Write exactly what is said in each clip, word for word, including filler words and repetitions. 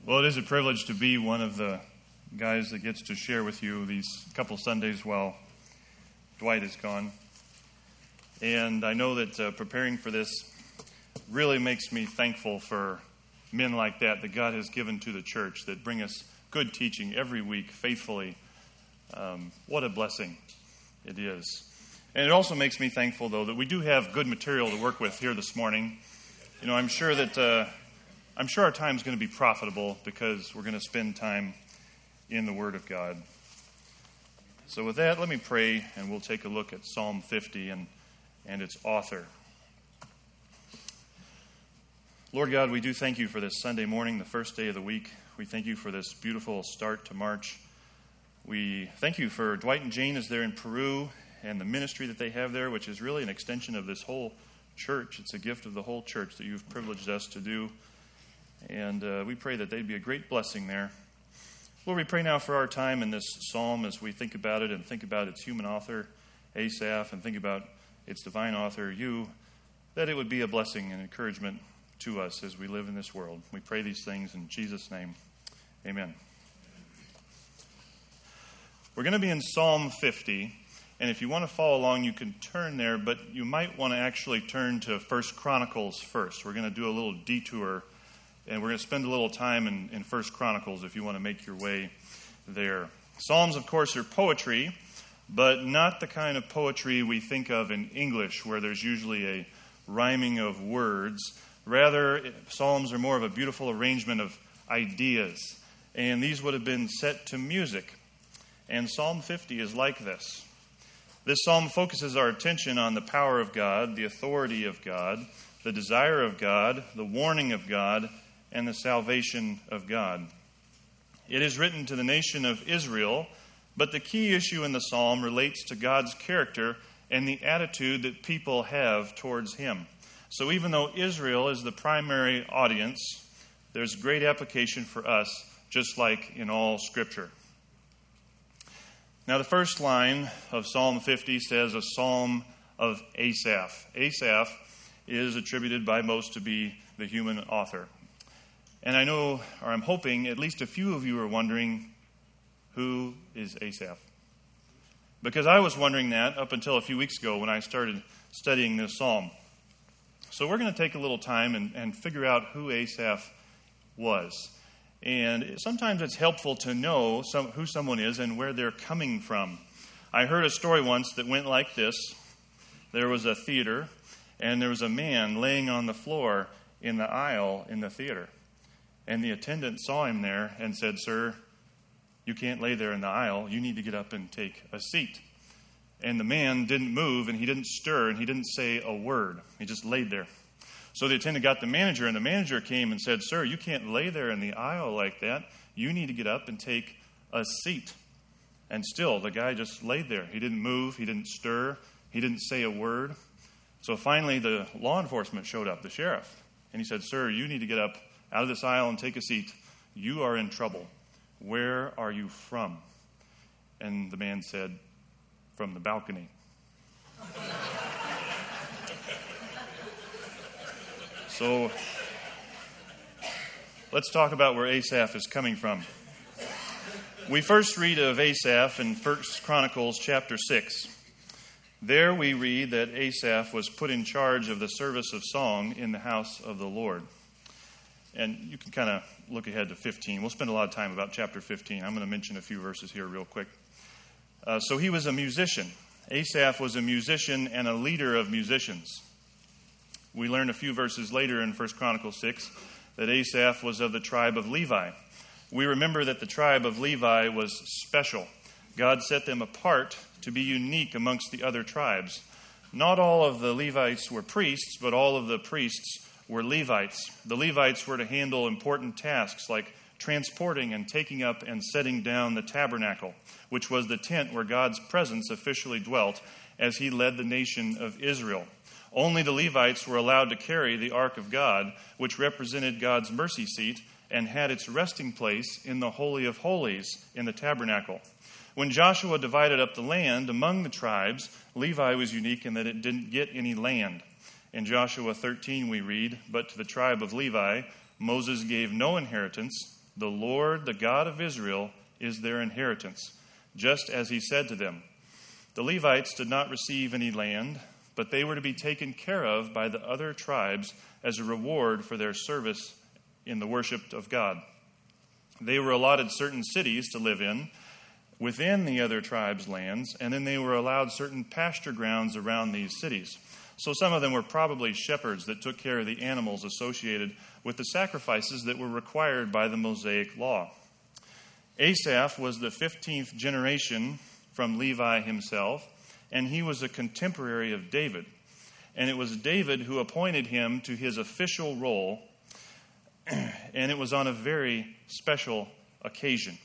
Well, it is a privilege to be one of the guys that gets to share with you these couple Sundays while Dwight is gone. And I know that uh, preparing for this really makes me thankful for men like that that God has given to the church that bring us good teaching every week faithfully. Um, what a blessing it is. And it also makes me thankful, though, that we do have good material to work with here this morning. You know, I'm sure that... Uh, I'm sure our time is going to be profitable because we're going to spend time in the Word of God. So with that, let me pray, and we'll take a look at Psalm fifty and, and its author. Lord God, we do thank you for this Sunday morning, the first day of the week. We thank you for this beautiful start to March. We thank you for Dwight and Jane as they're in Peru and the ministry that they have there, which is really an extension of this whole church. It's a gift of the whole church that you've privileged us to do. And uh, we pray that they'd be a great blessing there. Lord, we pray now for our time in this psalm as we think about it and think about its human author, Asaph, and think about its divine author, you, that it would be a blessing and encouragement to us as we live in this world. We pray these things in Jesus' name. Amen. We're going to be in Psalm fifty, and if you want to follow along, you can turn there, but you might want to actually turn to First Chronicles first. We're going to do a little detour. And we're going to spend a little time in, in First Chronicles if you want to make your way there. Psalms, of course, are poetry, but not the kind of poetry we think of in English, where there's usually a rhyming of words. Rather, Psalms are more of a beautiful arrangement of ideas. And these would have been set to music. And Psalm fifty is like this. This psalm focuses our attention on the power of God, the authority of God, the desire of God, the warning of God, and the salvation of God. It is written to the nation of Israel, but the key issue in the psalm relates to God's character and the attitude that people have towards him. So even though Israel is the primary audience, there's great application for us, just like in all Scripture. Now the first line of Psalm fifty says, a psalm of Asaph. Asaph is attributed by most to be the human author. And I know, or I'm hoping, at least a few of you are wondering, who is Asaph? Because I was wondering that up until a few weeks ago when I started studying this psalm. So we're going to take a little time and, and figure out who Asaph was. And sometimes it's helpful to know some, who someone is and where they're coming from. I heard a story once that went like this. There was a theater, and there was a man laying on the floor in the aisle in the theater. And the attendant saw him there and said, "Sir, you can't lay there in the aisle. You need to get up and take a seat." And the man didn't move, and he didn't stir, and he didn't say a word. He just laid there. So the attendant got the manager, and the manager came and said, "Sir, you can't lay there in the aisle like that. You need to get up and take a seat." And still, the guy just laid there. He didn't move. He didn't stir. He didn't say a word. So finally, the law enforcement showed up, the sheriff. And he said, "Sir, you need to get up out of this aisle and take a seat. You are in trouble. Where are you from?" And the man said, "From the balcony." So let's talk about where Asaph is coming from. We first read of Asaph in First Chronicles chapter six. There we read that Asaph was put in charge of the service of song in the house of the Lord. And you can kind of look ahead to fifteen. We'll spend a lot of time about chapter fifteen. I'm going to mention a few verses here real quick. Uh, so he was a musician. Asaph was a musician and a leader of musicians. We learn a few verses later in First Chronicles six that Asaph was of the tribe of Levi. We remember that the tribe of Levi was special. God set them apart to be unique amongst the other tribes. Not all of the Levites were priests, but all of the priests were Levites. The Levites were to handle important tasks like transporting and taking up and setting down the tabernacle, which was the tent where God's presence officially dwelt as he led the nation of Israel. Only the Levites were allowed to carry the Ark of God, which represented God's mercy seat and had its resting place in the Holy of Holies in the tabernacle. When Joshua divided up the land among the tribes, Levi was unique in that it didn't get any land. In Joshua thirteen we read, "But to the tribe of Levi, Moses gave no inheritance, The Lord, the God of Israel, is their inheritance, just as he said to them. The Levites did not receive any land, but they were to be taken care of by the other tribes as a reward for their service in the worship of God. They were allotted certain cities to live in within the other tribes' lands, and then they were allowed certain pasture grounds around these cities. So some of them were probably shepherds that took care of the animals associated with the sacrifices that were required by the Mosaic law. Asaph was the fifteenth generation from Levi himself, and he was a contemporary of David. And it was David who appointed him to his official role, and it was on a very special occasion.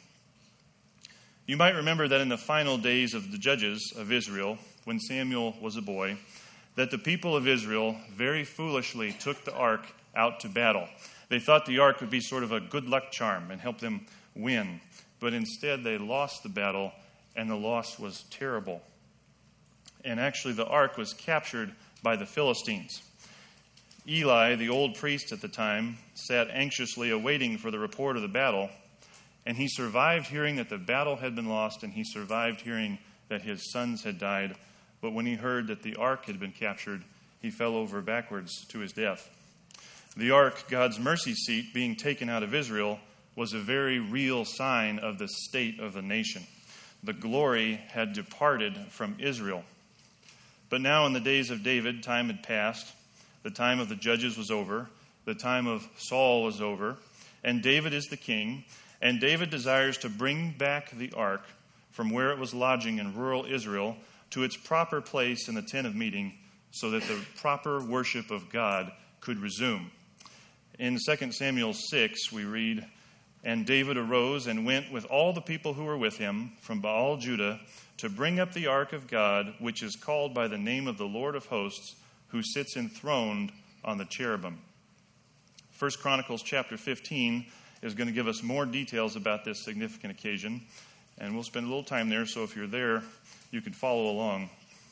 You might remember that in the final days of the judges of Israel, when Samuel was a boy, that the people of Israel very foolishly took the ark out to battle. They thought the ark would be sort of a good luck charm and help them win. But instead they lost the battle, and the loss was terrible. And actually the ark was captured by the Philistines. Eli, the old priest at the time, sat anxiously awaiting for the report of the battle, and he survived hearing that the battle had been lost, and he survived hearing that his sons had died. But when he heard that the ark had been captured, he fell over backwards to his death. The ark, God's mercy seat, being taken out of Israel, was a very real sign of the state of the nation. The glory had departed from Israel. But now in the days of David, time had passed. The time of the judges was over. The time of Saul was over. And David is the king. And David desires to bring back the ark from where it was lodging in rural Israel to its proper place in the tent of meeting, so that the proper worship of God could resume. In Second Samuel six, we read, "And David arose and went with all the people who were with him from Baal Judah to bring up the ark of God, which is called by the name of the Lord of hosts, who sits enthroned on the cherubim." First Chronicles chapter fifteen is going to give us more details about this significant occasion, and we'll spend a little time there, so if you're there, you can follow along.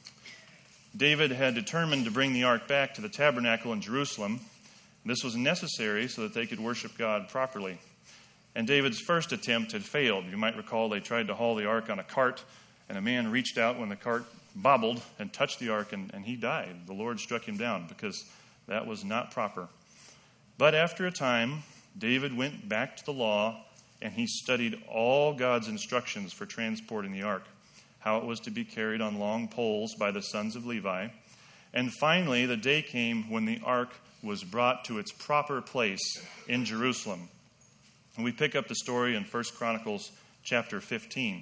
David had determined to bring the ark back to the tabernacle in Jerusalem. This was necessary so that they could worship God properly. And David's first attempt had failed. You might recall they tried to haul the ark on a cart, and a man reached out when the cart bobbled and touched the ark, and, and he died. The Lord struck him down because that was not proper. But after a time, David went back to the law, and he studied all God's instructions for transporting the ark, how it was to be carried on long poles by the sons of Levi. And finally, the day came when the ark was brought to its proper place in Jerusalem. And we pick up the story in First Chronicles chapter fifteen.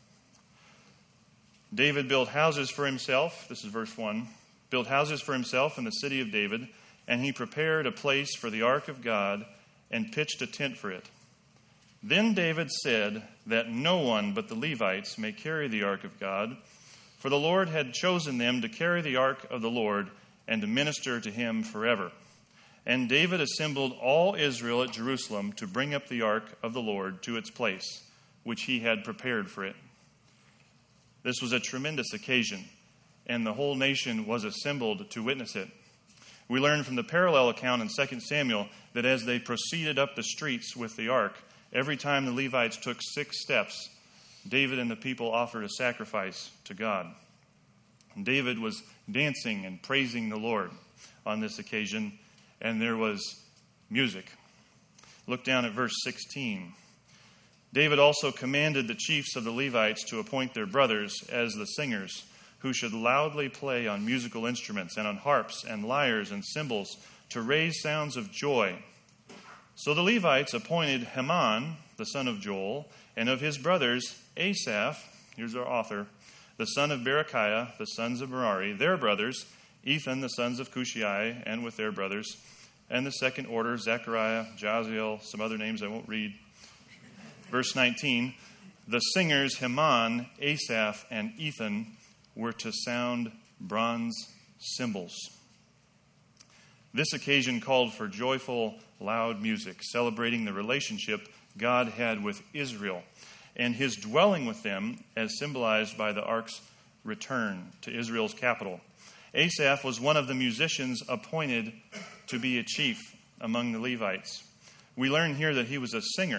David built houses for himself, this is verse one, built houses for himself in the city of David, and he prepared a place for the ark of God and pitched a tent for it. Then David said that no one but the Levites may carry the ark of God, for the Lord had chosen them to carry the ark of the Lord and to minister to him forever. And David assembled all Israel at Jerusalem to bring up the ark of the Lord to its place, which he had prepared for it. This was a tremendous occasion, and the whole nation was assembled to witness it. We learn from the parallel account in Second Samuel that as they proceeded up the streets with the ark, every time the Levites took six steps, David and the people offered a sacrifice to God. And David was dancing and praising the Lord on this occasion, and there was music. Look down at verse sixteen. David also commanded the chiefs of the Levites to appoint their brothers as the singers, who should loudly play on musical instruments and on harps and lyres and cymbals to raise sounds of joy. So the Levites appointed Heman, the son of Joel, and of his brothers Asaph, here's our author, the son of Berechiah, the sons of Merari, their brothers, Ethan, the sons of Cushai, and with their brothers, and the second order, Zechariah, Jaziel, some other names I won't read. Verse nineteen, the singers Heman, Asaph, and Ethan were to sound bronze cymbals. This occasion called for joyful, loud music, celebrating the relationship God had with Israel and his dwelling with them as symbolized by the ark's return to Israel's capital. Asaph was one of the musicians appointed to be a chief among the Levites. We learn here that he was a singer,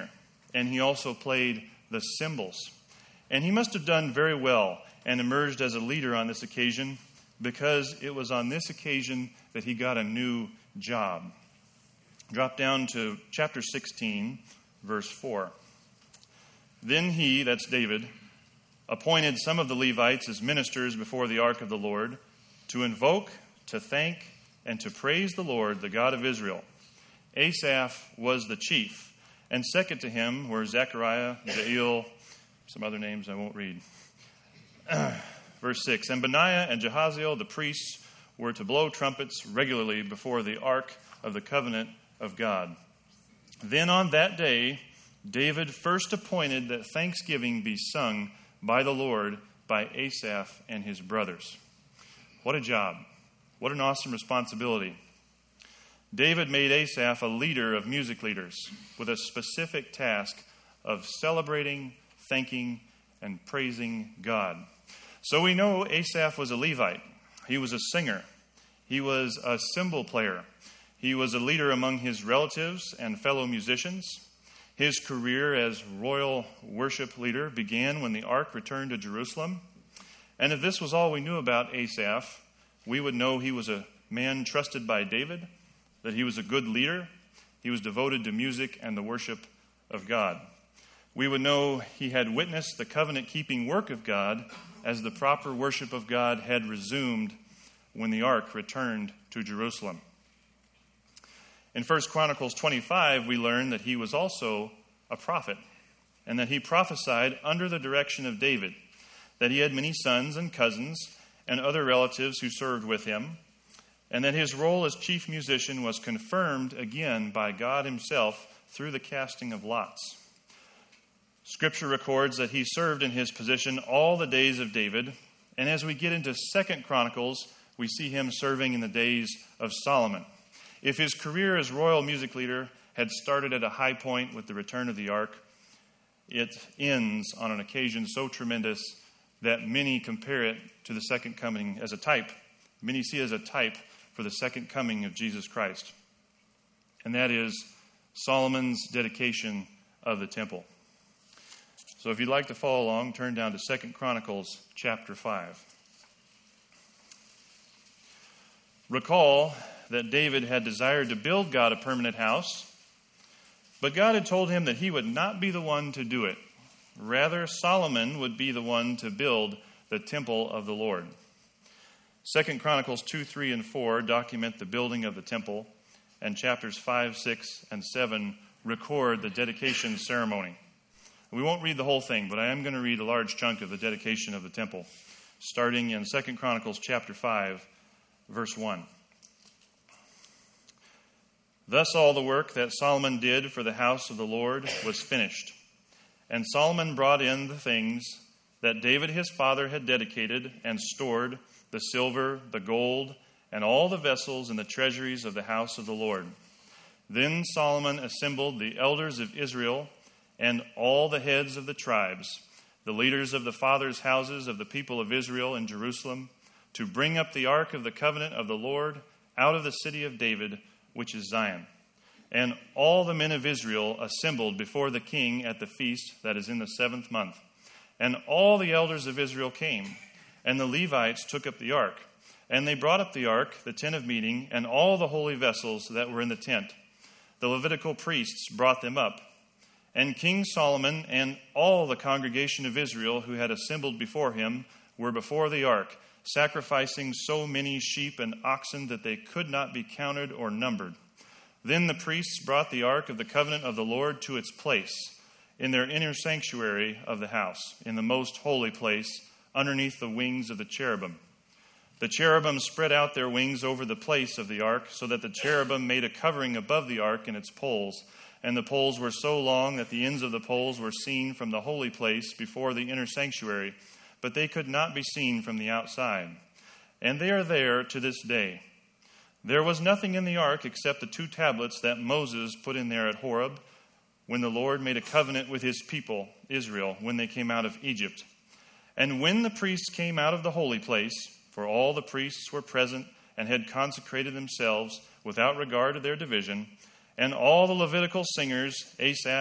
and he also played the cymbals. And he must have done very well and emerged as a leader on this occasion, because it was on this occasion that he got a new job. Drop down to chapter sixteen, verse four. Then he, that's David, appointed some of the Levites as ministers before the ark of the Lord, to invoke, to thank, and to praise the Lord, the God of Israel. Asaph was the chief, and second to him were Zechariah, Jael, some other names I won't read. Verse six, and Benaiah and Jehaziel, the priests, were to blow trumpets regularly before the ark of the covenant of God. Then on that day, David first appointed that thanksgiving be sung by the Lord by Asaph and his brothers. What a job. What an awesome responsibility. David made Asaph a leader of music leaders with a specific task of celebrating, thanking, and praising God. So we know Asaph was a Levite. He was a singer. He was a cymbal player. He was a leader among his relatives and fellow musicians. His career as royal worship leader began when the ark returned to Jerusalem. And if this was all we knew about Asaph, we would know he was a man trusted by David, that he was a good leader, he was devoted to music and the worship of God. We would know he had witnessed the covenant-keeping work of God as the proper worship of God had resumed when the ark returned to Jerusalem. In First Chronicles twenty-five, we learn that he was also a prophet, and that he prophesied under the direction of David, that he had many sons and cousins and other relatives who served with him, and that his role as chief musician was confirmed again by God himself through the casting of lots. Scripture records that he served in his position all the days of David, and as we get into Second Chronicles, we see him serving in the days of Solomon. If his career as royal music leader had started at a high point with the return of the ark, it ends on an occasion so tremendous that many compare it to the second coming as a type. Many see it as a type for the second coming of Jesus Christ. And that is Solomon's dedication of the temple. So if you'd like to follow along, turn down to Second Chronicles chapter five. Recall that David had desired to build God a permanent house, but God had told him that he would not be the one to do it. Rather, Solomon would be the one to build the temple of the Lord. Second Chronicles two, three, and four document the building of the temple, and chapters five, six, and seven record the dedication ceremony. We won't read the whole thing, but I am going to read a large chunk of the dedication of the temple, starting in Second Chronicles chapter five, verse one. Thus all the work that Solomon did for the house of the Lord was finished. And Solomon brought in the things that David his father had dedicated and stored, the silver, the gold, and all the vessels in the treasuries of the house of the Lord. Then Solomon assembled the elders of Israel and all the heads of the tribes, the leaders of the fathers' houses of the people of Israel in Jerusalem, to bring up the ark of the covenant of the Lord out of the city of David, which is Zion. And all the men of Israel assembled before the king at the feast that is in the seventh month. And all the elders of Israel came, and the Levites took up the ark. And they brought up the ark, the tent of meeting, and all the holy vessels that were in the tent. The Levitical priests brought them up. And King Solomon and all the congregation of Israel who had assembled before him were before the ark, sacrificing so many sheep and oxen that they could not be counted or numbered. Then the priests brought the ark of the covenant of the Lord to its place in their inner sanctuary of the house, in the most holy place, underneath the wings of the cherubim. The cherubim spread out their wings over the place of the ark, so that the cherubim made a covering above the ark and its poles. And the poles were so long that the ends of the poles were seen from the holy place before the inner sanctuary, but they could not be seen from the outside. And they are there to this day. There was nothing in the ark except the two tablets that Moses put in there at Horeb, when the Lord made a covenant with his people, Israel, when they came out of Egypt. And when the priests came out of the holy place, for all the priests were present and had consecrated themselves without regard to their division, and all the Levitical singers, Asaph,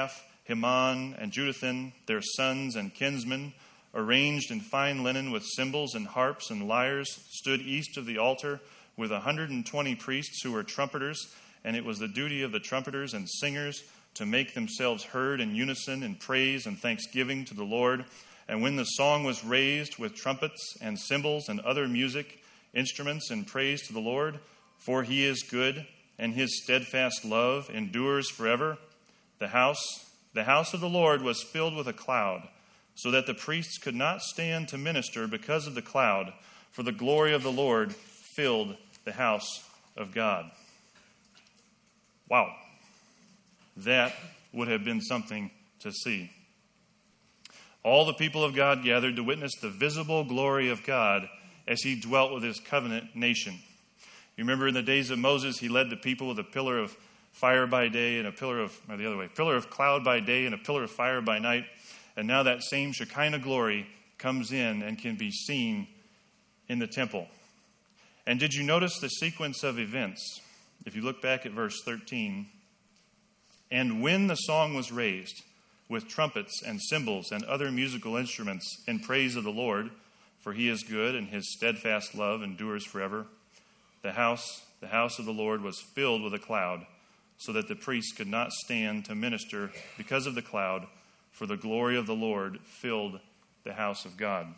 Heman and Jeduthun, their sons and kinsmen, arranged in fine linen with cymbals and harps and lyres, stood east of the altar with a hundred and twenty priests who were trumpeters, and it was the duty of the trumpeters and singers to make themselves heard in unison in praise and thanksgiving to the Lord. And when the song was raised with trumpets and cymbals and other music, instruments in praise to the Lord, for he is good, and his steadfast love endures forever, the house, the house of the Lord was filled with a cloud, so that the priests could not stand to minister because of the cloud, for the glory of the Lord filled the house of God. Wow. That would have been something to see. All the people of God gathered to witness the visible glory of God as he dwelt with his covenant nation. You remember in the days of Moses, he led the people with a pillar of fire by day and a pillar of, or the other way, pillar of cloud by day and a pillar of fire by night. And now that same Shekinah glory comes in and can be seen in the temple. And did you notice the sequence of events? If you look back at verse thirteen, and when the song was raised with trumpets and cymbals and other musical instruments in praise of the Lord, for he is good and his steadfast love endures forever, the house, the house of the Lord was filled with a cloud, so that the priests could not stand to minister because of the cloud, for the glory of the Lord filled the house of God.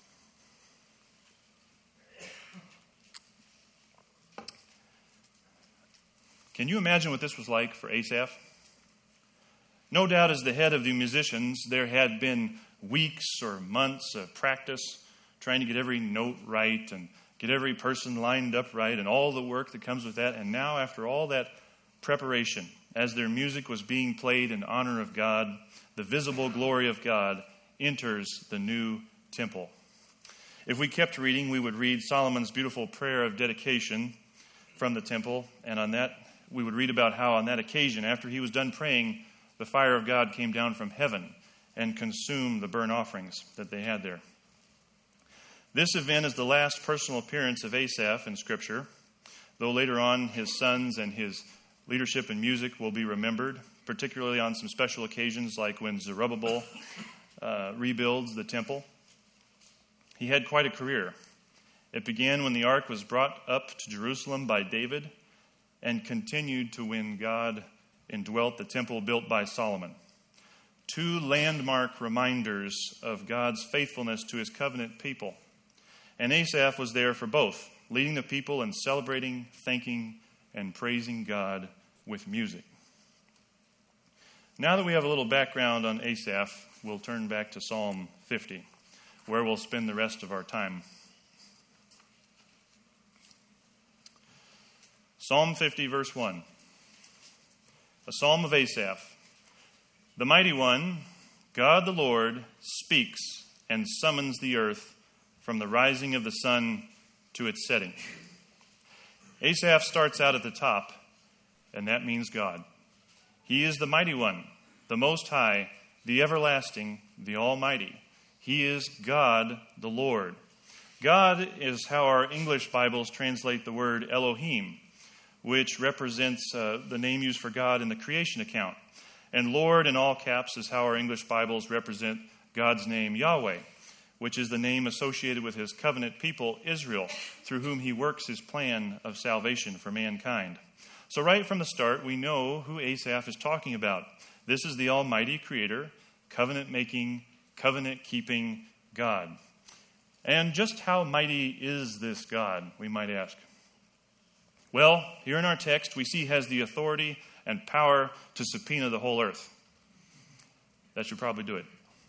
Can you imagine what this was like for Asaph? No doubt as the head of the musicians, there had been weeks or months of practice trying to get every note right and get every person lined up right and all the work that comes with that. And now after all that preparation, as their music was being played in honor of God, the visible glory of God enters the new temple. If we kept reading, we would read Solomon's beautiful prayer of dedication from the temple. And on that, we would read about how on that occasion, after he was done praying, the fire of God came down from heaven and consumed the burnt offerings that they had there. This event is the last personal appearance of Asaph in Scripture, though later on his sons and his leadership in music will be remembered, particularly on some special occasions like when Zerubbabel uh, rebuilds the temple. He had quite a career. It began when the ark was brought up to Jerusalem by David and continued to when God indwelt the temple built by Solomon. Two landmark reminders of God's faithfulness to his covenant people. And Asaph was there for both, leading the people in celebrating, thanking, and praising God with music. Now that we have a little background on Asaph, we'll turn back to Psalm fifty, where we'll spend the rest of our time. Psalm fifty, verse one. A psalm of Asaph. The mighty one, God the Lord, speaks and summons the earth from the rising of the sun to its setting. Asaph starts out at the top, and that means God. He is the mighty one, the Most High, the everlasting, the Almighty. He is God the Lord. God is how our English Bibles translate the word Elohim, which represents uh, the name used for God in the creation account. And Lord, in all caps, is how our English Bibles represent God's name Yahweh, which is the name associated with his covenant people, Israel, through whom he works his plan of salvation for mankind. So right from the start, we know who Asaph is talking about. This is the Almighty Creator, covenant-making, covenant-keeping God. And just how mighty is this God, we might ask? Well, here in our text, we see he has the authority and power to subpoena the whole earth. That should probably do it.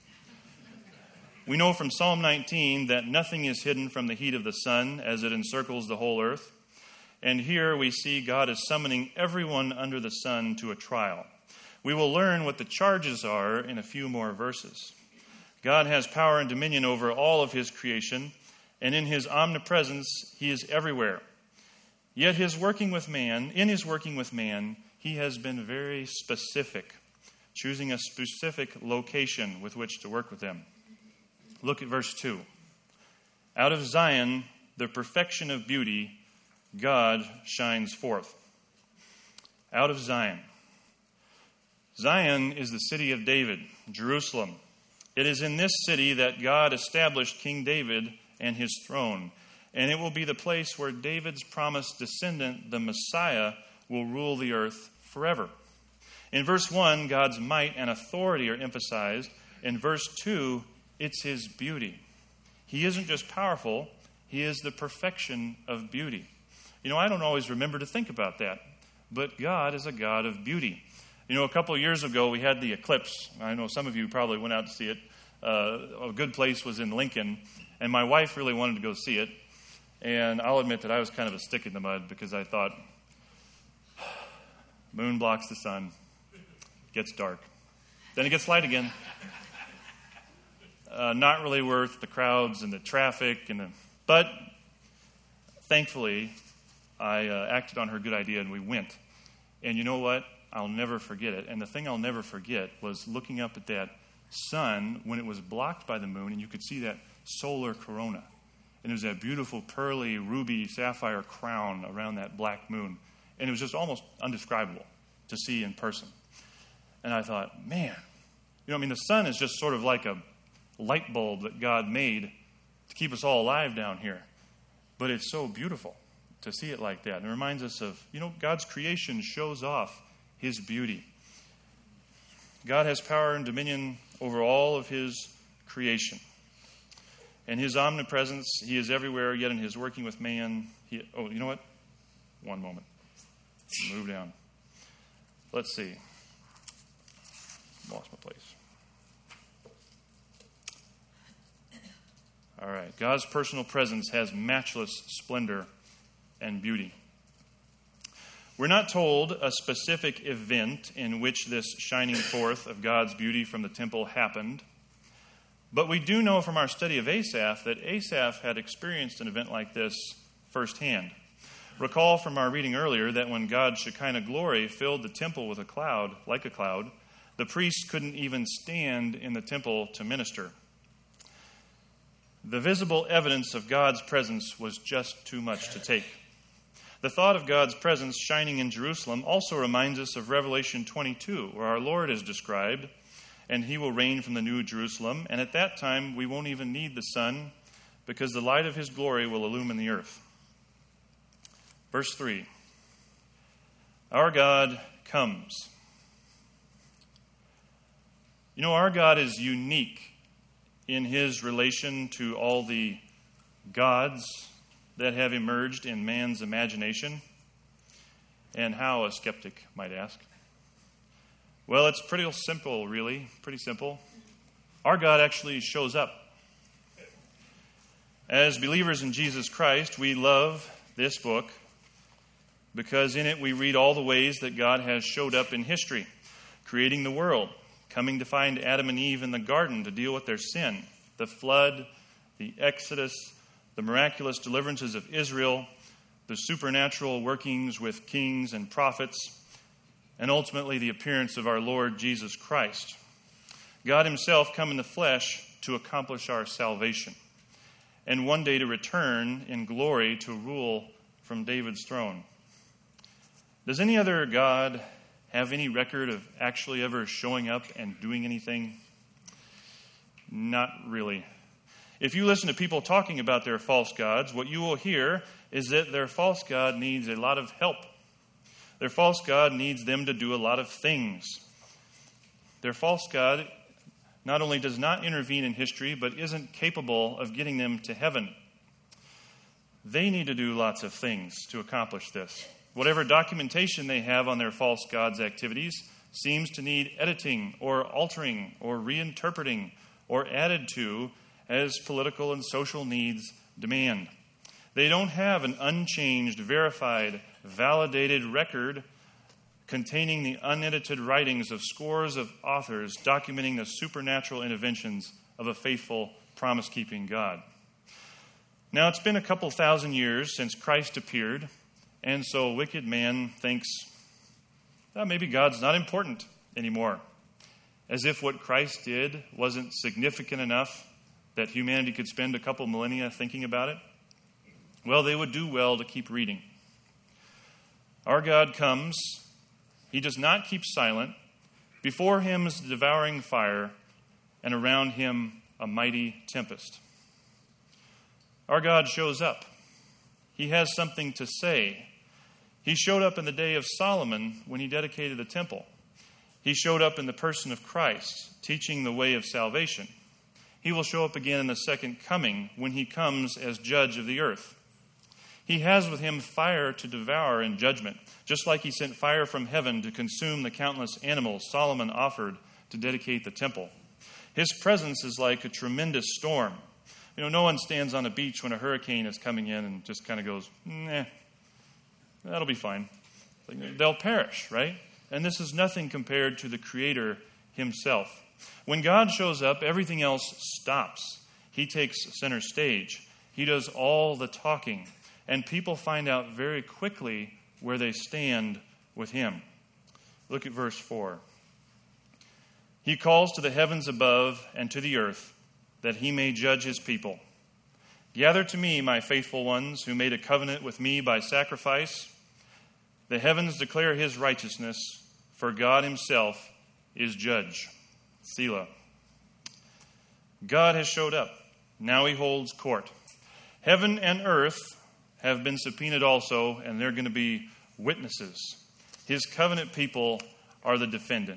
We know from Psalm nineteen that nothing is hidden from the heat of the sun as it encircles the whole earth. And here we see God is summoning everyone under the sun to a trial. We will learn what the charges are in a few more verses. God has power and dominion over all of his creation, and in his omnipresence, he is everywhere. Yet his working with man, in his working with man, he has been very specific, choosing a specific location with which to work with them. Look at verse two. Out of Zion, the perfection of beauty, God shines forth. Out of Zion. Zion is the city of David, Jerusalem. It is in this city that God established King David and his throne, and it will be the place where David's promised descendant, the Messiah, will rule the earth forever. In verse one, God's might and authority are emphasized. In verse two, it's his beauty. He isn't just powerful, he is the perfection of beauty. You know, I don't always remember to think about that, but God is a God of beauty. You know, a couple of years ago, we had the eclipse. I know some of you probably went out to see it. Uh, a good place was in Lincoln, and my wife really wanted to go see it. And I'll admit that I was kind of a stick in the mud because I thought, moon blocks the sun, gets dark. Then it gets light again. Uh, not really worth the crowds and the traffic. and the, But thankfully, I uh, acted on her good idea, and we went. And you know what? I'll never forget it. And the thing I'll never forget was looking up at that sun when it was blocked by the moon, and you could see that solar corona. And it was that beautiful pearly, ruby, sapphire crown around that black moon. And it was just almost indescribable to see in person. And I thought, man, you know, I mean, the sun is just sort of like a light bulb that God made to keep us all alive down here. But it's so beautiful to see it like that. And it reminds us of, you know, God's creation shows off his beauty. God has power and dominion over all of his creation. And his omnipresence, he is everywhere, yet in his working with man, he, oh, you know what? One moment. Move down. Let's see. Lost my place. All right. God's personal presence has matchless splendor and beauty. We're not told a specific event in which this shining forth of God's beauty from the temple happened, but we do know from our study of Asaph that Asaph had experienced an event like this firsthand. Recall from our reading earlier that when God's Shekinah glory filled the temple with a cloud, like a cloud, the priests couldn't even stand in the temple to minister. The visible evidence of God's presence was just too much to take. The thought of God's presence shining in Jerusalem also reminds us of Revelation twenty-two, where our Lord is described, and he will reign from the new Jerusalem, and at that time we won't even need the sun, because the light of his glory will illumine the earth. Verse three, our God comes. You know, our God is unique in his relation to all the gods that have emerged in man's imagination. And how, a skeptic might ask? Well, it's pretty simple, really. Pretty simple. Our God actually shows up. As believers in Jesus Christ, we love this book because in it we read all the ways that God has showed up in history, creating the world, coming to find Adam and Eve in the garden to deal with their sin, the flood, the Exodus, the miraculous deliverances of Israel, the supernatural workings with kings and prophets, and ultimately the appearance of our Lord Jesus Christ. God himself come in the flesh to accomplish our salvation, and one day to return in glory to rule from David's throne. Does any other God have any record of actually ever showing up and doing anything? Not really. If you listen to people talking about their false gods, what you will hear is that their false god needs a lot of help. Their false god needs them to do a lot of things. Their false god not only does not intervene in history, but isn't capable of getting them to heaven. They need to do lots of things to accomplish this. Whatever documentation they have on their false gods' activities seems to need editing or altering or reinterpreting or added to as political and social needs demand. They don't have an unchanged, verified, validated record containing the unedited writings of scores of authors documenting the supernatural interventions of a faithful, promise-keeping God. Now, it's been a couple thousand years since Christ appeared, and so a wicked man thinks, oh, maybe God's not important anymore, as if what Christ did wasn't significant enough that humanity could spend a couple millennia thinking about it. Well, they would do well to keep reading. Our God comes. He does not keep silent. Before him is the devouring fire, and around him a mighty tempest. Our God shows up. He has something to say. He showed up in the day of Solomon when he dedicated the temple. He showed up in the person of Christ, teaching the way of salvation. He will show up again in the second coming when he comes as judge of the earth. He has with him fire to devour in judgment, just like he sent fire from heaven to consume the countless animals Solomon offered to dedicate the temple. His presence is like a tremendous storm. You know, no one stands on a beach when a hurricane is coming in and just kind of goes, nah, that'll be fine. They'll perish, right? And this is nothing compared to the Creator himself. When God shows up, everything else stops. He takes center stage. He does all the talking. And people find out very quickly where they stand with him. Look at verse four. He calls to the heavens above and to the earth, that he may judge his people. Gather to me, my faithful ones, who made a covenant with me by sacrifice. The heavens declare his righteousness, for God himself is judge. Selah. God has showed up. Now he holds court. Heaven and earth have been subpoenaed also, and they're going to be witnesses. His covenant people are the defendant.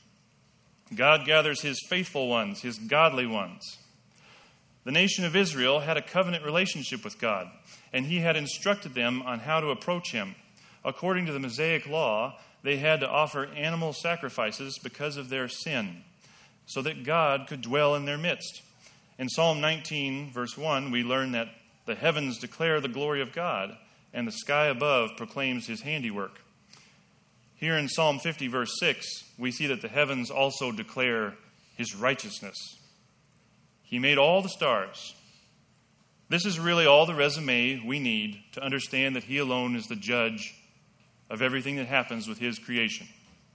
God gathers his faithful ones, his godly ones. The nation of Israel had a covenant relationship with God, and he had instructed them on how to approach him. According to the Mosaic law, they had to offer animal sacrifices because of their sin, so that God could dwell in their midst. In Psalm nineteen, verse one, we learn that the heavens declare the glory of God, and the sky above proclaims his handiwork. Here in Psalm fifty, verse six, we see that the heavens also declare his righteousness. He made all the stars. This is really all the resume we need to understand that he alone is the judge of everything that happens with his creation.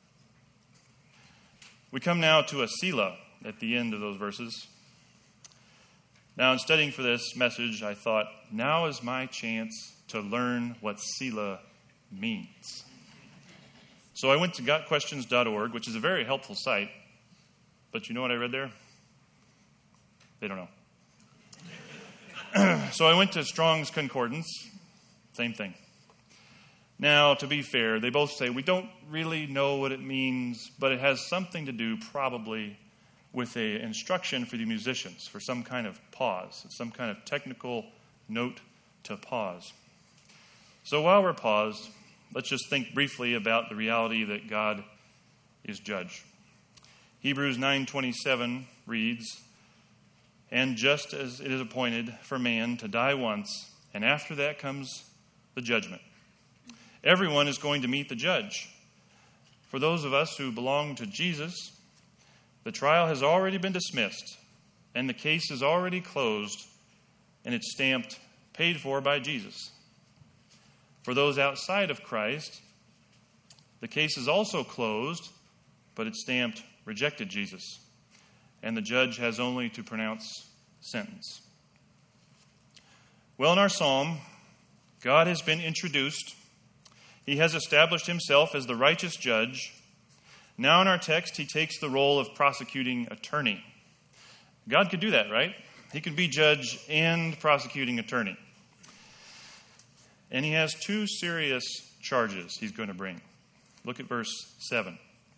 We come now to a Selah at the end of those verses. Now, in studying for this message, I thought, now is my chance to learn what Selah means. So I went to got questions dot org, which is a very helpful site. But you know what I read there? They don't know. So I went to Strong's Concordance. Same thing. Now, to be fair, they both say we don't really know what it means, but it has something to do probably with an instruction for the musicians, for some kind of pause, some kind of technical note to pause. So while we're paused, let's just think briefly about the reality that God is judge. Hebrews nine twenty-seven reads, "And just as it is appointed for man to die once, and after that comes the judgment. Everyone is going to meet the judge. For those of us who belong to Jesus, the trial has already been dismissed, and the case is already closed, and it's stamped paid for by Jesus. For those outside of Christ, the case is also closed, but it's stamped rejected Jesus, and the judge has only to pronounce sentence." Well, in our psalm, God has been introduced. He has established himself as the righteous judge. Now in our text, he takes the role of prosecuting attorney. God could do that, right? He could be judge and prosecuting attorney. And he has two serious charges he's going to bring. Look at verse seven.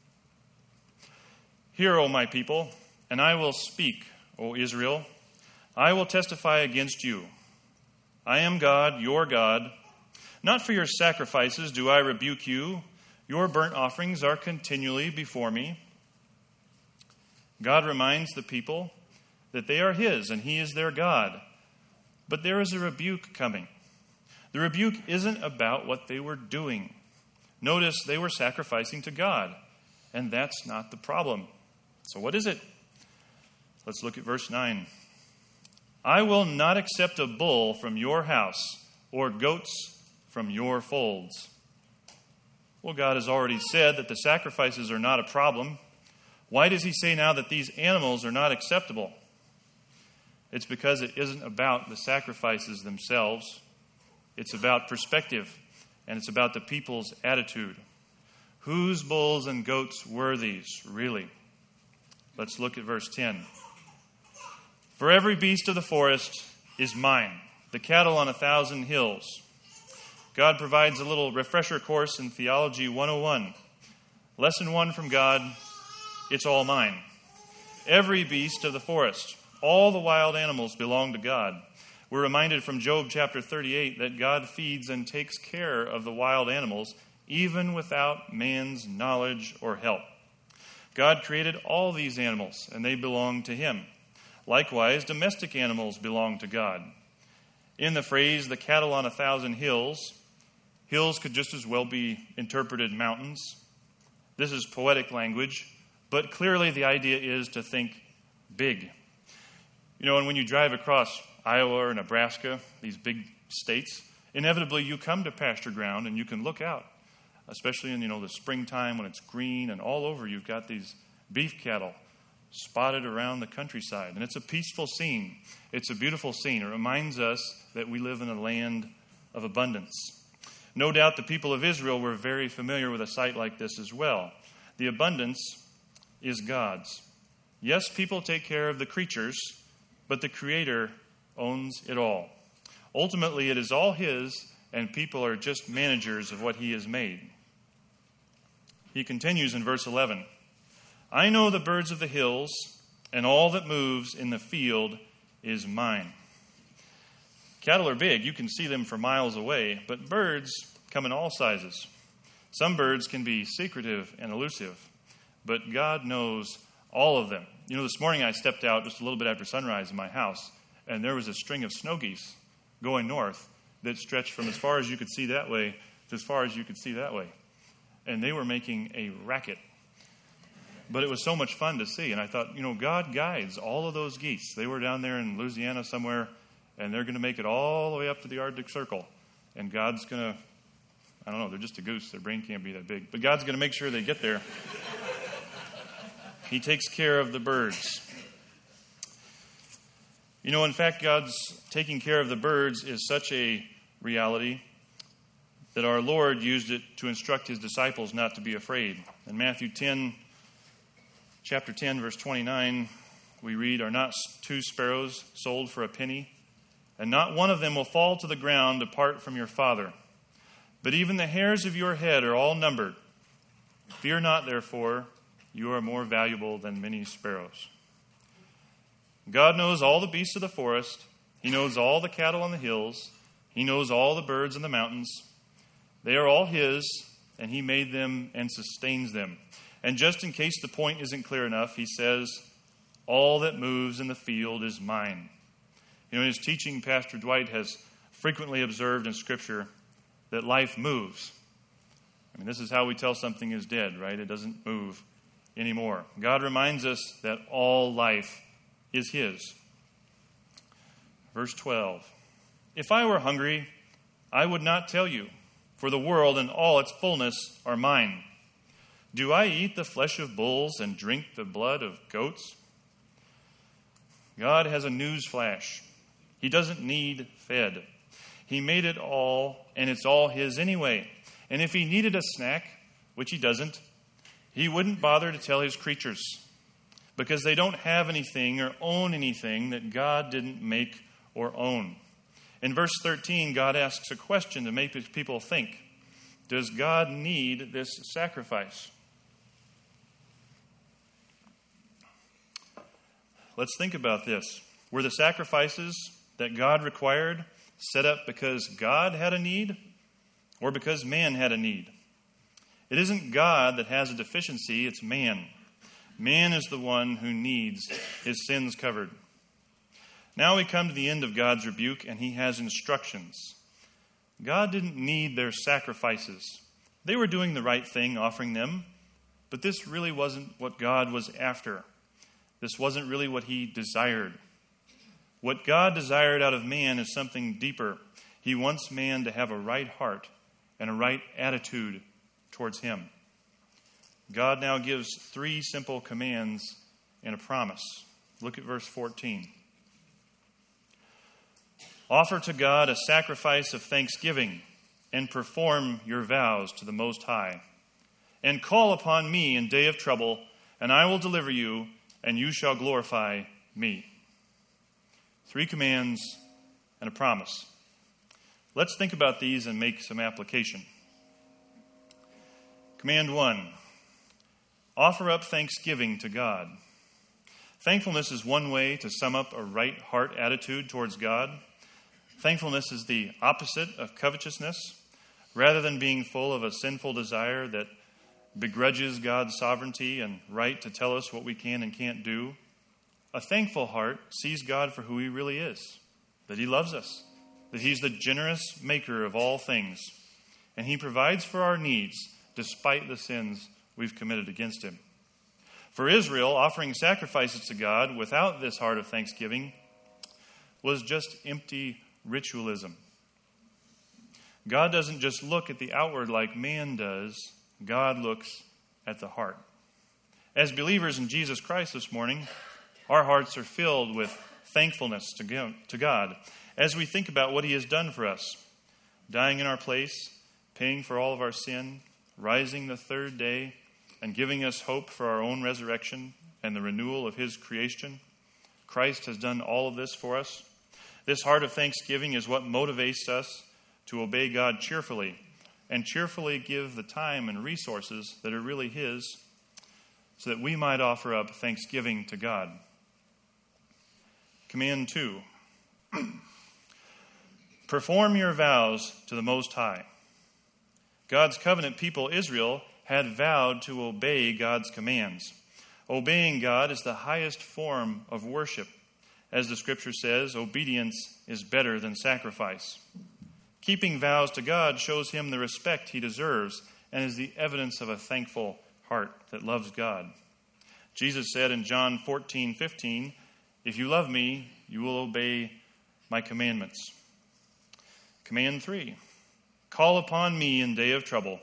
"Hear, O my people, and I will speak, O Israel. I will testify against you. I am God, your God. Not for your sacrifices do I rebuke you. Your burnt offerings are continually before me." God reminds the people that they are his and he is their God. But there is a rebuke coming. The rebuke isn't about what they were doing. Notice they were sacrificing to God, and that's not the problem. So what is it? Let's look at verse nine. "I will not accept a bull from your house or goats from your folds." Well, God has already said that the sacrifices are not a problem. Why does he say now that these animals are not acceptable? It's because it isn't about the sacrifices themselves. It's about perspective, and it's about the people's attitude. Whose bulls and goats were these, really? Let's look at verse ten. For every beast of the forest is mine, the cattle on a thousand hills. God provides a little refresher course in Theology one oh one. Lesson one from God, it's all mine. Every beast of the forest, all the wild animals belong to God. We're reminded from Job chapter thirty-eight that God feeds and takes care of the wild animals even without man's knowledge or help. God created all these animals, and they belong to him. Likewise, domestic animals belong to God. In the phrase, the cattle on a thousand hills, hills could just as well be interpreted mountains. This is poetic language, but clearly the idea is to think big. You know, and when you drive across Iowa or Nebraska, these big states, inevitably you come to pasture ground and you can look out, especially in, you know, the springtime when it's green and all over you've got these beef cattle spotted around the countryside. And it's a peaceful scene. It's a beautiful scene. It reminds us that we live in a land of abundance. No doubt the people of Israel were very familiar with a sight like this as well. The abundance is God's. Yes, people take care of the creatures, but the Creator owns it all. Ultimately, it is all His, and people are just managers of what He has made. He continues in verse eleven. I know the birds of the hills, and all that moves in the field is mine. Cattle are big. You can see them for miles away, but birds come in all sizes. Some birds can be secretive and elusive, but God knows all of them. You know, this morning I stepped out just a little bit after sunrise in my house, and there was a string of snow geese going north that stretched from as far as you could see that way to as far as you could see that way. And they were making a racket. But it was so much fun to see. And I thought, you know, God guides all of those geese. They were down there in Louisiana somewhere, and they're going to make it all the way up to the Arctic Circle. And God's going to, I don't know, they're just a goose. Their brain can't be that big. But God's going to make sure they get there. He takes care of the birds. You know, in fact, God's taking care of the birds is such a reality that our Lord used it to instruct His disciples not to be afraid. In Matthew ten, chapter ten, verse twenty-nine, we read, Are not two sparrows sold for a penny? And not one of them will fall to the ground apart from your Father. But even the hairs of your head are all numbered. Fear not, therefore, you are more valuable than many sparrows. God knows all the beasts of the forest. He knows all the cattle on the hills. He knows all the birds in the mountains. They are all His, and He made them and sustains them. And just in case the point isn't clear enough, He says, all that moves in the field is mine. You know, in his teaching, Pastor Dwight has frequently observed in Scripture that life moves. I mean, this is how we tell something is dead, right? It doesn't move anymore. God reminds us that all life is His. Verse twelve. If I were hungry, I would not tell you, for the world and all its fullness are mine. Do I eat the flesh of bulls and drink the blood of goats? God has a news flash. He doesn't need fed. He made it all, and it's all His anyway. And if He needed a snack, which He doesn't, He wouldn't bother to tell His creatures, because they don't have anything or own anything that God didn't make or own. In verse thirteen, God asks a question to make people think. Does God need this sacrifice? Let's think about this. Were the sacrifices that God required set up because God had a need or because man had a need? It isn't God that has a deficiency, it's man. Man is the one who needs his sins covered. Now we come to the end of God's rebuke, and He has instructions. God didn't need their sacrifices. They were doing the right thing, offering them, but this really wasn't what God was after. This wasn't really what He desired. What God desired out of man is something deeper. He wants man to have a right heart and a right attitude towards Him. God now gives three simple commands and a promise. Look at verse fourteen. Offer to God a sacrifice of thanksgiving and perform your vows to the Most High. and call upon me in day of trouble, and I will deliver you, and you shall glorify me. Three commands and a promise. Let's think about these and make some application. Command one, offer up thanksgiving to God. Thankfulness is one way to sum up a right heart attitude towards God. Thankfulness is the opposite of covetousness. Rather than being full of a sinful desire that begrudges God's sovereignty and right to tell us what we can and can't do, a thankful heart sees God for who he really is, that he loves us, that he's the generous maker of all things, and he provides for our needs despite the sins we've committed against him. For Israel, offering sacrifices to God without this heart of thanksgiving was just empty ritualism. God doesn't just look at the outward like man does. God looks at the heart. As believers in Jesus Christ this morning, our hearts are filled with thankfulness to God as we think about what he has done for us, dying in our place, paying for all of our sin, rising the third day, and giving us hope for our own resurrection and the renewal of his creation. Christ has done all of this for us. This heart of thanksgiving is what motivates us to obey God cheerfully and cheerfully give the time and resources that are really his so that we might offer up thanksgiving to God. Command two, perform your vows to the Most High. God's covenant people, Israel, had vowed to obey God's commands. Obeying God is the highest form of worship. As the scripture says, obedience is better than sacrifice. Keeping vows to God shows him the respect he deserves and is the evidence of a thankful heart that loves God. Jesus said in John fourteen fifteen, if you love me, you will obey my commandments. Command three, call upon me in day of trouble.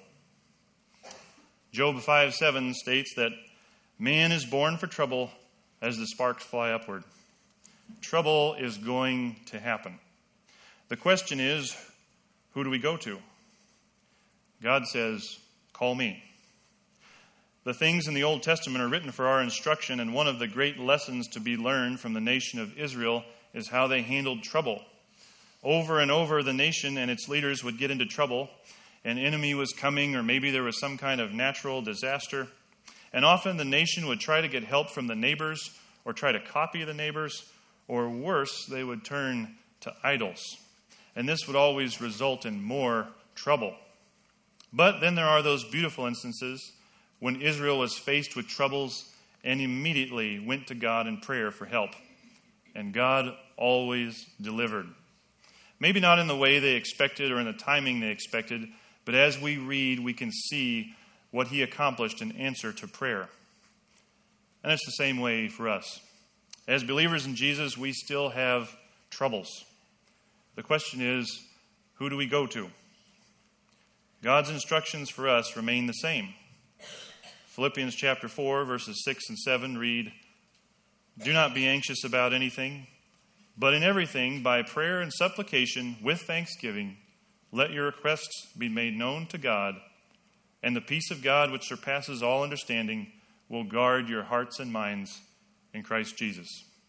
Job five seven states that man is born for trouble as the sparks fly upward. Trouble is going to happen. The question is, who do we go to? God says, call me. The things in the Old Testament are written for our instruction, and one of the great lessons to be learned from the nation of Israel is how they handled trouble. Over and over, the nation and its leaders would get into trouble. An enemy was coming, or maybe there was some kind of natural disaster. And often the nation would try to get help from the neighbors, or try to copy the neighbors, or worse, they would turn to idols. And this would always result in more trouble. But then there are those beautiful instances when Israel was faced with troubles and immediately went to God in prayer for help. And God always delivered. Maybe not in the way they expected or in the timing they expected, but as we read, we can see what he accomplished in answer to prayer. And it's the same way for us. As believers in Jesus, we still have troubles. The question is, who do we go to? God's instructions for us remain the same. Philippians chapter four, verses six and seven read, do not be anxious about anything, but in everything, by prayer and supplication, with thanksgiving, let your requests be made known to God, and the peace of God, which surpasses all understanding, will guard your hearts and minds in Christ Jesus.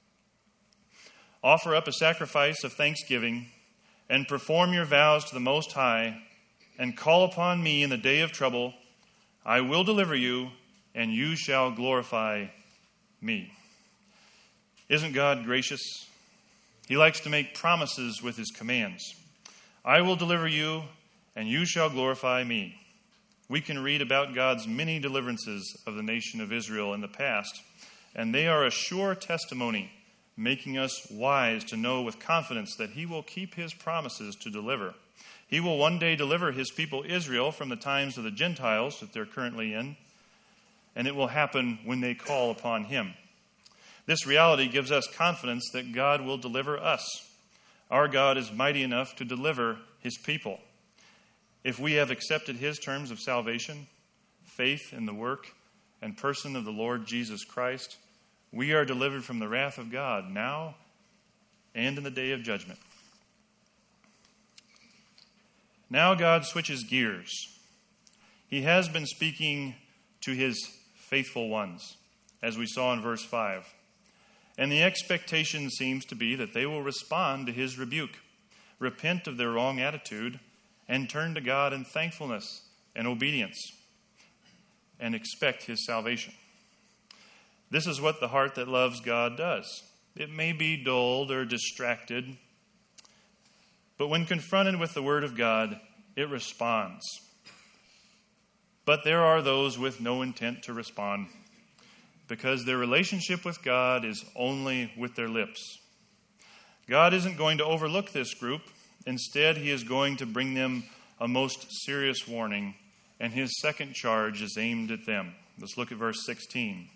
Offer up a sacrifice of thanksgiving, and perform your vows to the Most High, and call upon me in the day of trouble. I will deliver you, and you shall glorify me. Isn't God gracious? He likes to make promises with his commands. I will deliver you, and you shall glorify me. We can read about God's many deliverances of the nation of Israel in the past, and they are a sure testimony, making us wise to know with confidence that he will keep his promises to deliver. He will one day deliver his people Israel from the times of the Gentiles that they're currently in, and it will happen when they call upon him. This reality gives us confidence that God will deliver us. Our God is mighty enough to deliver his people. If we have accepted his terms of salvation, faith in the work and person of the Lord Jesus Christ, we are delivered from the wrath of God now and in the day of judgment. Now God switches gears. He has been speaking to his faithful ones, as we saw in verse five. And the expectation seems to be that they will respond to his rebuke, repent of their wrong attitude, and turn to God in thankfulness and obedience, and expect his salvation. This is what the heart that loves God does. It may be dulled or distracted, but when confronted with the word of God, it responds. But there are those with no intent to respond, because their relationship with God is only with their lips. God isn't going to overlook this group. Instead, he is going to bring them a most serious warning, and his second charge is aimed at them. Let's look at verse sixteen.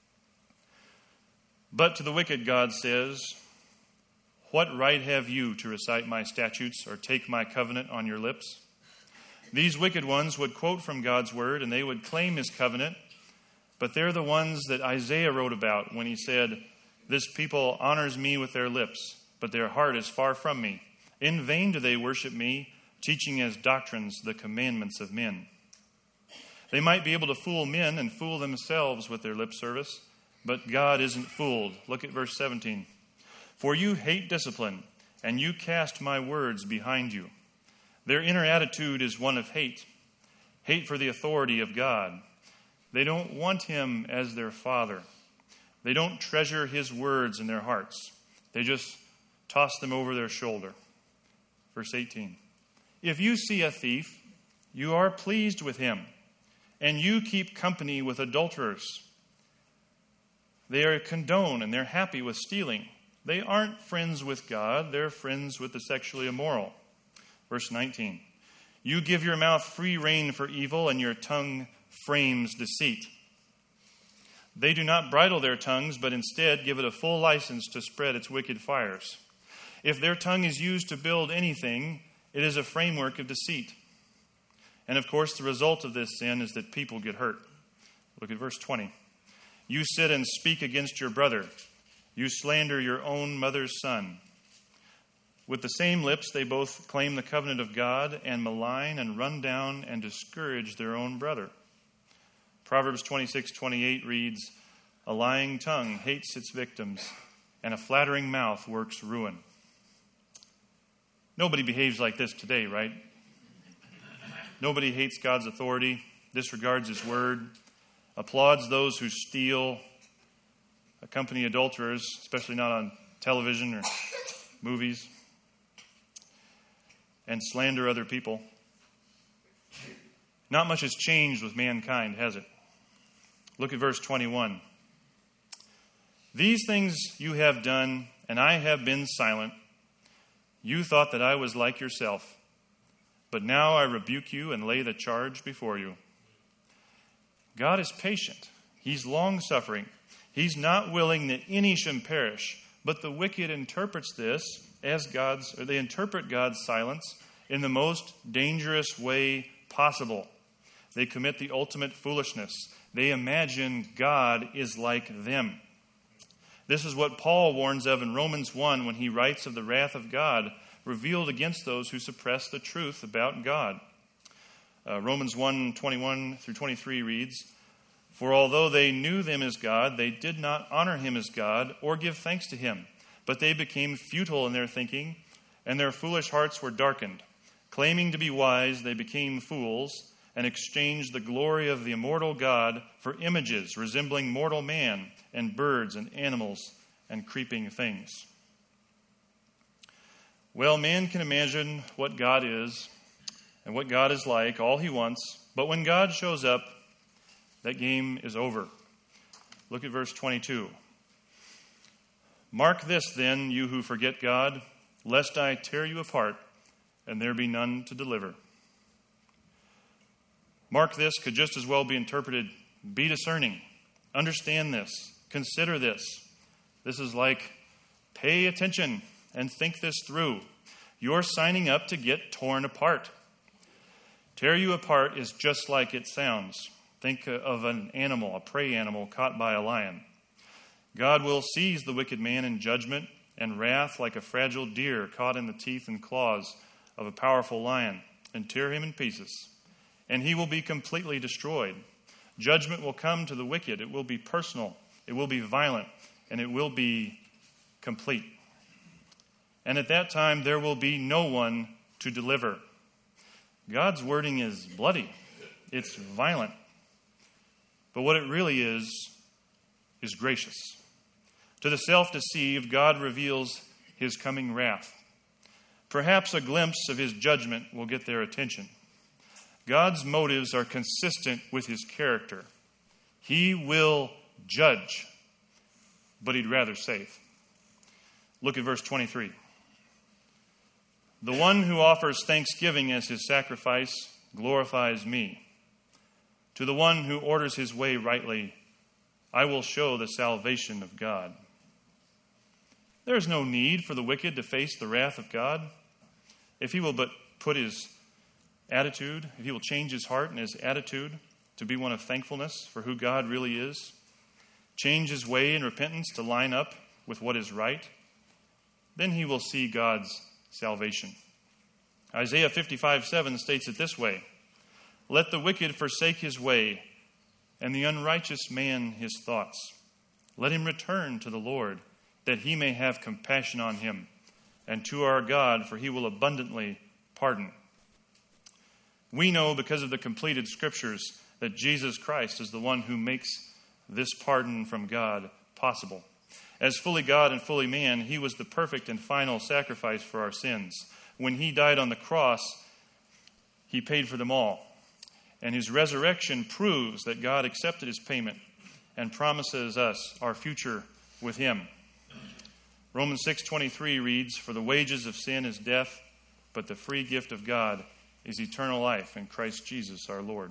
But to the wicked, God says, what right have you to recite my statutes or take my covenant on your lips? These wicked ones would quote from God's word, and they would claim his covenant, but they're the ones that Isaiah wrote about when he said, this people honors me with their lips, but their heart is far from me. In vain do they worship me, teaching as doctrines the commandments of men. They might be able to fool men and fool themselves with their lip service, but God isn't fooled. Look at verse seventeen. For you hate discipline, and you cast my words behind you. Their inner attitude is one of hate, hate for the authority of God. They don't want him as their father. They don't treasure his words in their hearts. They just toss them over their shoulder. Verse eighteen. If you see a thief, you are pleased with him, and you keep company with adulterers. They are condone and they're happy with stealing. They aren't friends with God. They're friends with the sexually immoral. Verse nineteen. You give your mouth free rein for evil, and your tongue frames deceit. They do not bridle their tongues, but instead give it a full license to spread its wicked fires. If their tongue is used to build anything, it is a framework of deceit. And of course, the result of this sin is that people get hurt. Look at verse twenty. You sit and speak against your brother. You slander your own mother's son. With the same lips, they both claim the covenant of God and malign and run down and discourage their own brother. Proverbs twenty-six twenty-eight reads, a lying tongue hates its victims, and a flattering mouth works ruin. Nobody behaves like this today, right? Nobody hates God's authority, disregards his word, applauds those who steal, accompany adulterers, especially not on television or movies, and slander other people. Not much has changed with mankind, has it? Look at verse twenty-one. These things you have done, and I have been silent. You thought that I was like yourself, but now I rebuke you and lay the charge before you. God is patient. He's long-suffering. He's not willing that any should perish, but the wicked interprets this as God's, or they interpret God's silence in the most dangerous way possible. They commit the ultimate foolishness. They imagine God is like them. This is what Paul warns of in Romans one when he writes of the wrath of God revealed against those who suppress the truth about God. Uh, Romans one twenty-one through twenty-three reads, for although they knew them as God, they did not honor him as God or give thanks to him, but they became futile in their thinking, and their foolish hearts were darkened. Claiming to be wise, they became fools and exchanged the glory of the immortal God for images resembling mortal man and birds and animals and creeping things. Well, man can imagine what God is and what God is like, all he wants, but when God shows up, that game is over. Look at verse twenty-two. Mark this then, you who forget God, lest I tear you apart and there be none to deliver. Mark this could just as well be interpreted, be discerning, understand this, consider this. This is like, pay attention and think this through. You're signing up to get torn apart. Tear you apart is just like it sounds. Think of an animal, a prey animal caught by a lion. God will seize the wicked man in judgment and wrath like a fragile deer caught in the teeth and claws of a powerful lion and tear him in pieces. and he will be completely destroyed. Judgment will come to the wicked. It will be personal. It will be violent, and it will be complete. And at that time, there will be no one to deliver. God's wording is bloody. It's violent. But what it really is, is gracious. To the self-deceived, God reveals his coming wrath. Perhaps a glimpse of his judgment will get their attention. God's motives are consistent with his character. He will judge, but he'd rather save. Look at verse twenty-three. The one who offers thanksgiving as his sacrifice glorifies me. To the one who orders his way rightly, I will show the salvation of God. There is no need for the wicked to face the wrath of God. If he will but put his attitude, if he will change his heart and his attitude to be one of thankfulness for who God really is, change his way in repentance to line up with what is right, then he will see God's salvation. Isaiah fifty-five seven states it this way: Let the wicked forsake his way, and the unrighteous man his thoughts. Let him return to the Lord, that he may have compassion on him, and to our God, for he will abundantly pardon. We know because of the completed scriptures that Jesus Christ is the one who makes this pardon from God possible. As fully God and fully man, he was the perfect and final sacrifice for our sins. When he died on the cross, he paid for them all. And his resurrection proves that God accepted his payment and promises us our future with him. Romans six twenty-three reads, For the wages of sin is death, but the free gift of God is eternal life in Christ Jesus our Lord.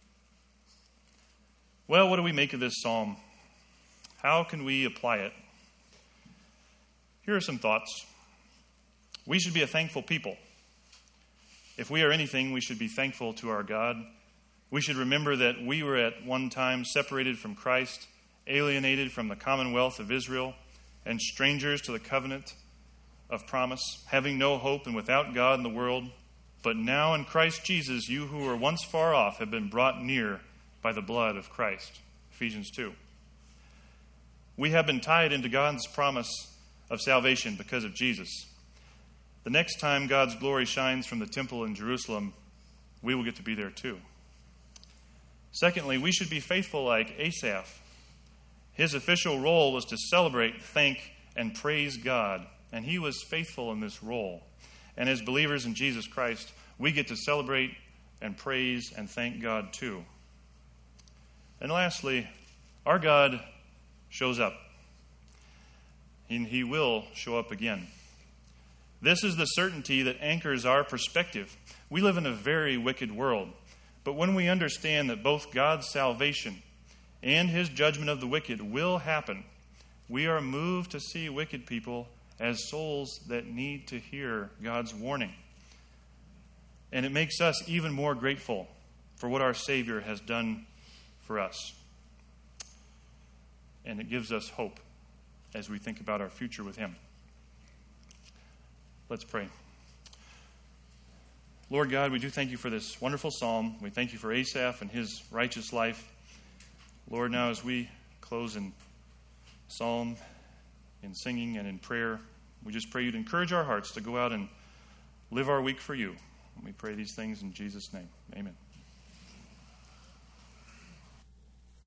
Well, what do we make of this psalm? How can we apply it? Here are some thoughts. We should be a thankful people. If we are anything, we should be thankful to our God. We should remember that we were at one time separated from Christ, alienated from the commonwealth of Israel, and strangers to the covenant of promise, having no hope and without God in the world. But now in Christ Jesus, you who were once far off have been brought near by the blood of Christ. Ephesians two. We have been tied into God's promise of salvation because of Jesus. The next time God's glory shines from the temple in Jerusalem, we will get to be there too. Secondly, we should be faithful like Asaph. His official role was to celebrate, thank, and praise God, and he was faithful in this role. And as believers in Jesus Christ, we get to celebrate and praise and thank God too. And lastly, our God shows up. And he will show up again. This is the certainty that anchors our perspective. We live in a very wicked world. But when we understand that both God's salvation and his judgment of the wicked will happen, we are moved to see wicked people as souls that need to hear God's warning. And it makes us even more grateful for what our Savior has done for us. And it gives us hope as we think about our future with him. Let's pray. Lord God, we do thank you for this wonderful psalm. We thank you for Asaph and his righteous life. Lord, now as we close in psalm, in singing, and in prayer, we just pray you'd encourage our hearts to go out and live our week for you. And we pray these things in Jesus' name. Amen.